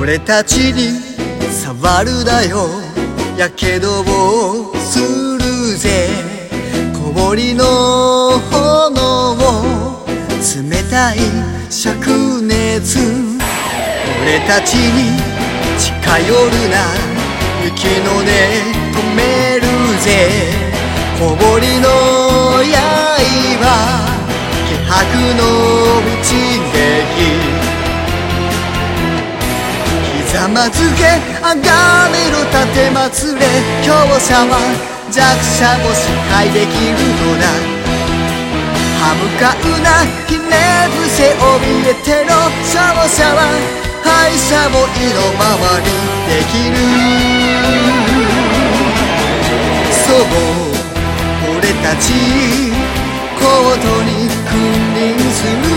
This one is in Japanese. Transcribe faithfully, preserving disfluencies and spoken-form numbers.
俺たちに触るなよ、やけどをするぜ。小堀の炎を冷たい灼熱、俺たちに近寄るな、雪の根止めるぜ。小堀の刃、気迫の一撃、ひざまずけあがめろ奉れ、強者は弱者も支配できるのだ。歯向かうなひれ伏せ怯えてろ、勝者は敗者も意のままにできる。そう俺たちコートに君臨する